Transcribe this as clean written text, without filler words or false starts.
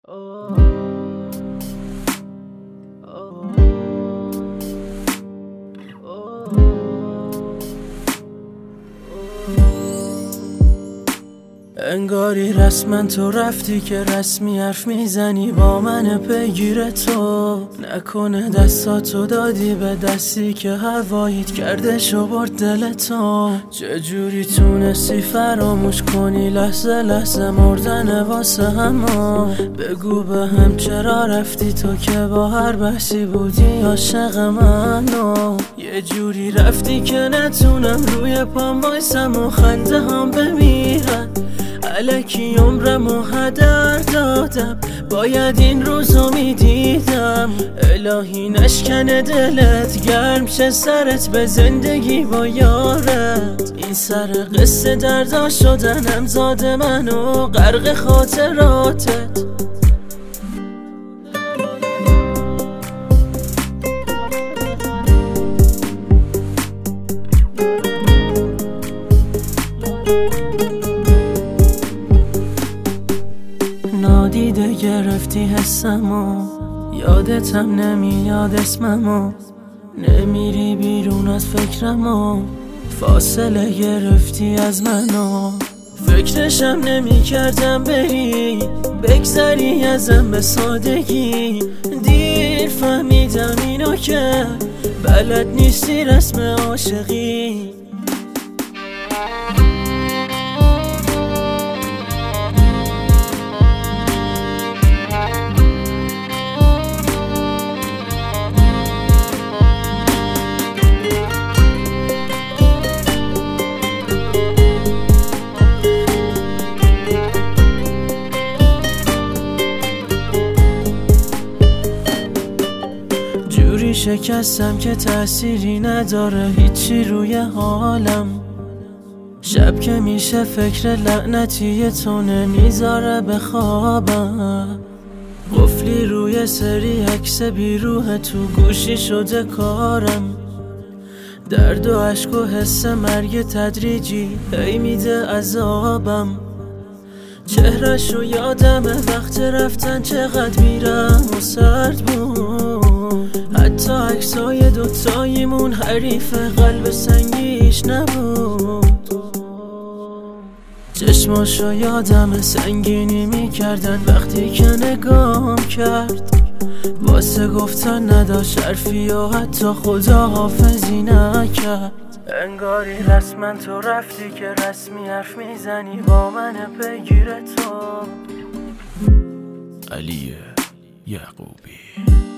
انگاری رسما تو رفتی که رسمی حرف میزنی با من پیگیر تو. نکنه دستاتو دادی به دستی که هواییت کرده شو برد دل تو. چجوری تونستی فراموش کنی لحظه لحظه مردن واسه هما. بگو به هم چرا رفتی تو که با هر بحثی بودی عاشق منو. یه جوری رفتی که نتونم روی پام وایسم و خنده هم بمیرن. الکی عمرمو هدر دادم، باید این روزو میدیدم. الهی نشکنه دلت، گرم شه سرت به زندگی با یارت. این سر قصه دردا شدنم زاد منو غرق خاطراتت. نادیده گرفتی حسمو، یادتم نمیاد اسممو. نمیری بیرون از فکرمو، فاصله گرفتی از منو. فکرشم نمی کردم بری بگذری ازم به سادگی. دیر فهمیدم اینو که بلد نیستی رسم عاشقی. جوری شکستم که تأثیری نداره هیچی روی حالم. شب که میشه فکر لعنتی تو نمیذاره بخوابم. قفلی روی سری عکس بیروح تو گوشی شده کارم. درد و عشق و حس مرگ تدریجی هی میده عذابم. چهرهشو یادمه وقت رفتن چقدر میرم و سرد بود. حتی عکسای دوتاییمون حریف قلب سنگیش نبود. چشماشو یادمه سنگینی میکردن وقتی که نگام کرد. واسه گفتن نداشت حرفی و حتی خدا حافظی نکرد. انگاری رسما تو رفتی که رسمی حرف میزنی با من پیگیر تو. علی یعقوبی.